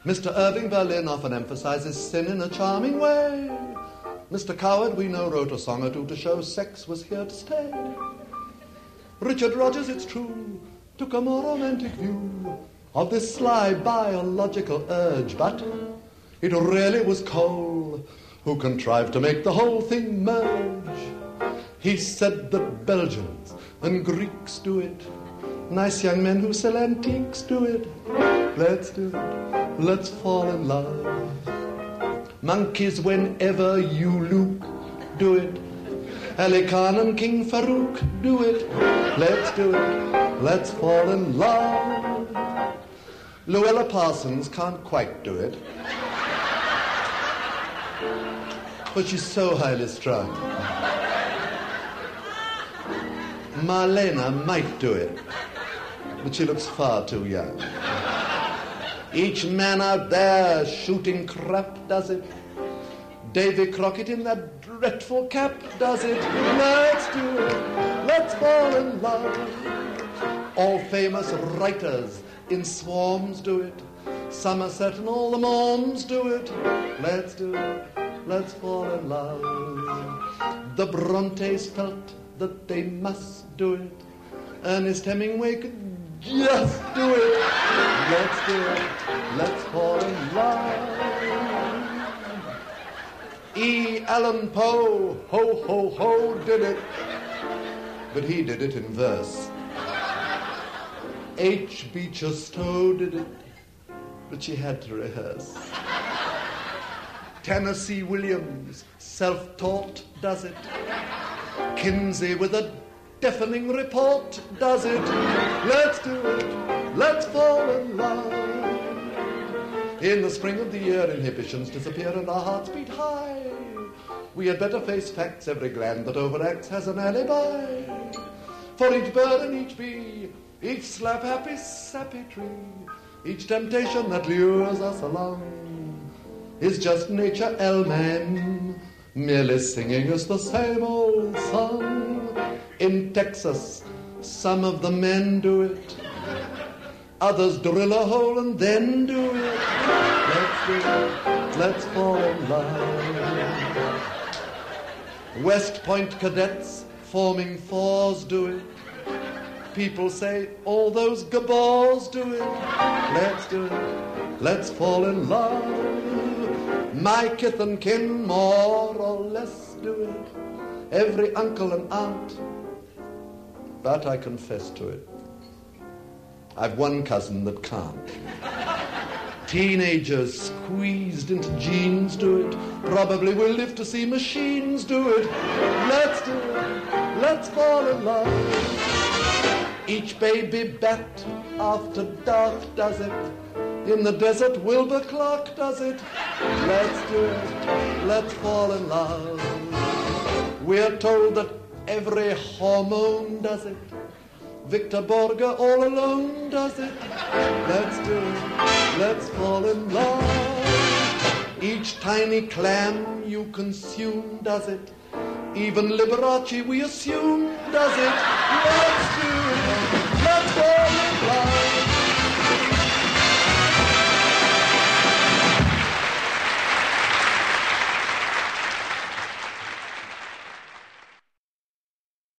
Mr. Irving Berlin often emphasizes sin in a charming way. Mr. Coward, we know, wrote a song or two to show sex was here to stay. Richard Rogers, it's true, took a more romantic view of this sly biological urge, but it really was Cole who contrived to make the whole thing merge. He said that Belgians and Greeks do it, nice young men who sell antiques do it. Let's do it, let's fall in love. Monkeys whenever you look, do it. Ali Khan and King Farouk, do it. Let's do it, let's fall in love. Luella Parsons can't quite do it, but she's so highly strung. Marlena might do it, but she looks far too young. Each man out there shooting crap does it. Davy Crockett in that dreadful cap does it. Let's do it, let's fall in love. All famous writers in swarms do it. Somerset and all the Morms do it. Let's do it, let's fall in love. The Brontes felt that they must do it. Ernest Hemingway could just do it. Let's do it, let's fall in love. E. Allan Poe, ho, ho, ho, did it. But he did it in verse. H. Beecher Stowe did it, but she had to rehearse. Tennessee Williams, self-taught, does it. Kinsey with a deafening report does it. Let's do it, let's fall in love. In the spring of the year, inhibitions disappear and our hearts beat high. We had better face facts, every gland that overacts has an alibi. For each bird and each bee, each slap-happy sappy tree, each temptation that lures us along is just nature, L-man, merely singing us the same old song. In Texas, some of the men do it. Others drill a hole and then do it. Let's do it, let's fall in love. West Point cadets forming fours do it. People say all those gabors do it. Let's do it, let's fall in love. My kith and kin more or less do it. Every uncle and aunt, but I confess to it, I've one cousin that can't. Teenagers squeezed into jeans do it. Probably we'll live to see machines do it. Let's do it, let's fall in love. Each baby bat after dark does it. In the desert, Wilbur Clark does it. Let's do it, let's fall in love. We're told that every hormone does it. Victor Borge all alone does it. Let's do it, let's fall in love. Each tiny clam you consume does it. Even Liberace we assume does it. Let's do it, let's fall